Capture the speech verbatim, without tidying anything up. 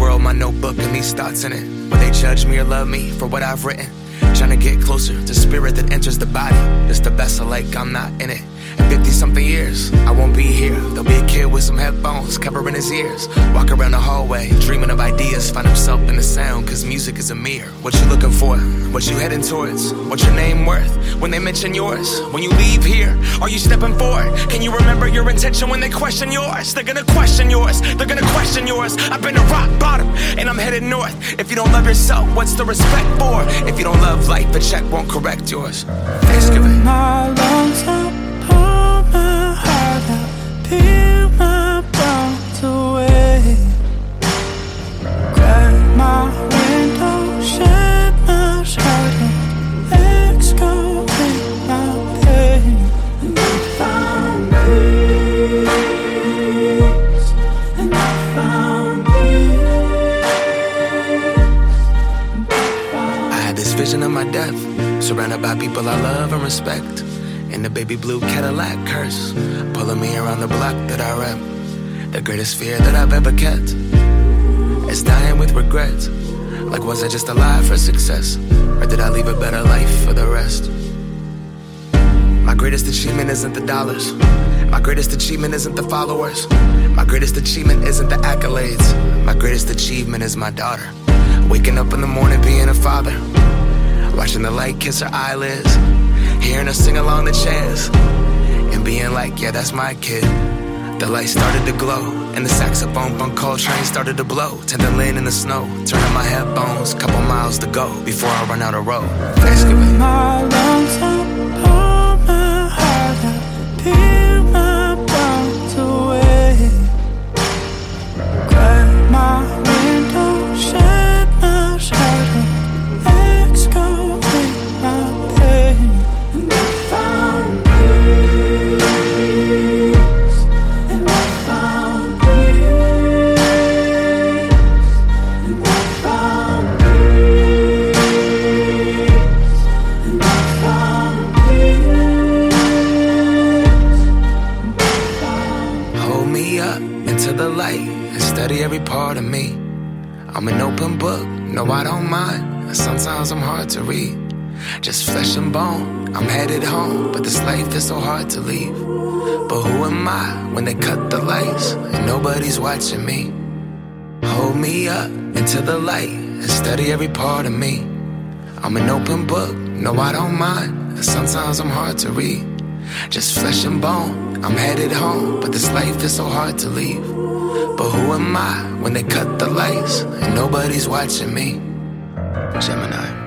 world, my notebook, and these thoughts in it. Will they judge me or love me for what I've written? Trying to get closer to spirit that enters the body. It's the vessel like I'm not in it. In fifty-something years, I won't be here. There'll be a kid with some headphones covering his ears. Walk around the hallway, dreaming of ideas. Find himself in the sound, cause music is a mirror. What you looking for? What you heading towards? What's your name worth when they mention yours? When you leave here, are you stepping forward? Can you remember your intention when they question yours? They're gonna question yours, they're gonna question yours. I've been to rock bottom, and I'm headed north. If you don't love yourself, what's the respect for? If you don't love life, a check won't correct yours. Thanksgiving. My lungs up, pull my heart out, peel my bones away. Crack my window, shed my shadow, excavate my pain. And I found peace, and I found peace. I had this vision of my death, surrounded by people I love and respect. In the baby blue Cadillac curse, pulling me around the block that I rep. The greatest fear that I've ever kept is dying with regret. Like, was I just alive for success, or did I leave a better life for the rest? My greatest achievement isn't the dollars. My greatest achievement isn't the followers. My greatest achievement isn't the accolades. My greatest achievement is my daughter. Waking up in the morning being a father, watching the light kiss her eyelids, hearing her sing along the chants, and being like, yeah, that's my kid. The light started to glow, and the saxophone Bunk Coltrane started to blow. Tending lean in the snow, turning my headphones, couple miles to go before I run out of road. Thanksgiving. My lungs up, pull my heart out, peel my bones away. Crack my window, shed my shadow, excavate my pain. And I found peace, and I found peace, and I found peace, and I found peace. Hold me up into the light and study every part of me. I'm an open book, no I don't mind. Sometimes I'm hard to read, just flesh and bone. I'm headed home, but this life is so hard to leave. But who am I when they cut the lights and nobody's watching me? Hold me up into the light and study every part of me. I'm an open book, no I don't mind. Sometimes I'm hard to read, just flesh and bone. I'm headed home, but this life is so hard to leave. But who am I when they cut the lights and nobody's watching me? Gemini.